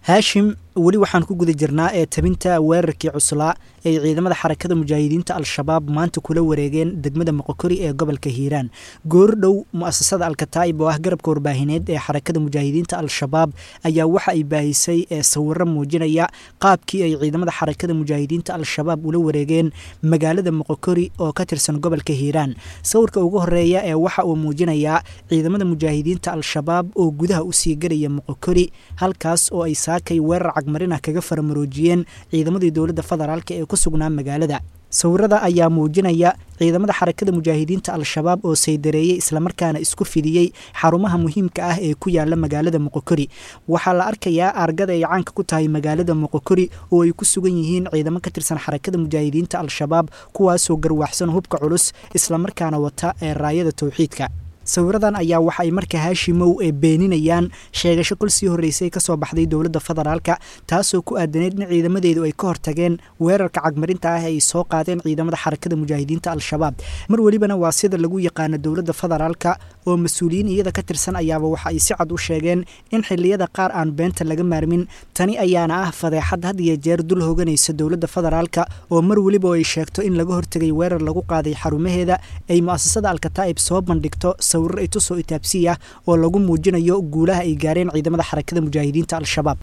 هاشم weli waxaan ku guda jirnaa tabinta weerarkii cuslaa ee ciidamada xarakada mujaahidiinta al-shabaab maanta kula wareegeen degmada Moqokori ee gobolka Hiiraan goordhow muasasada al-Kataib oo ah garabka warbaahineed ee xarakada mujaahidiinta al-shabaab ayaa waxa ay baahisay sawirro muujinaya qaabkii ay ciidamada xarakada mujaahidiinta al-shabaab ula wareegeen magaalada Moqokori oo ka tirsan gobolka Hiiraan sawirka ugu horeeya ee waxa uu muujinayaa ciidamada mujaahidiinta al-shabaab oo gudaha u sii galaya Moqokori halkaas oo ay saakay weerar marina kaga farmaroojiyeen ciidamadii dawladda federaalka ee ku sugnaa magaalada sawirada ayaa muujinaya ciidamada xarakada mujaahidiinta al-shabaab oo saydareeyay isla markaana isku fidiyay xarumaha muhiimka ah ee ku yaala magaalada Moqokori waxa la arkayaa argada ay caanka ku tahay magaalada Moqokori oo ay ku sugan yihiin ciidamo ka tirsan xarakada mujaahidiinta al-shabaab kuwaas oo garwaxsan hubka culus isla markaana wata raayada tawxiidka sawiradan ayaa waxa ay markaa Haashimow beeninayaan sheegasho kul sii horeysay ka soo baxday dawladda federaalka taasoo ku aadaneed in ciidamadeedu ay ka hortageen weerarka cagmarinta ah ay soo qaadeen ciidamada xarakada mujaahidiinta al-shabaab mar walibana waa sida lagu yaqaan dawladda federaalka oo mas'uuliyiin iyada ka tirsan ayaaba waxa ay si cad u sheegeen in xilliyada qaar aan beenta laga maarmin tani ayaana ah fadeexad had iyo jeer dul hooganaysa dawladda federaalka oo mar waliba ay sheegto in laga hortagay weerar lagu qaaday xarumaheeda ay muasasada al-Kataib soo bandhigto sawir ay tusoo itaabsiya oo lagu muujinayo guulaha ay gaareen ciidamada xarakada mujaahidiinta al-shabaab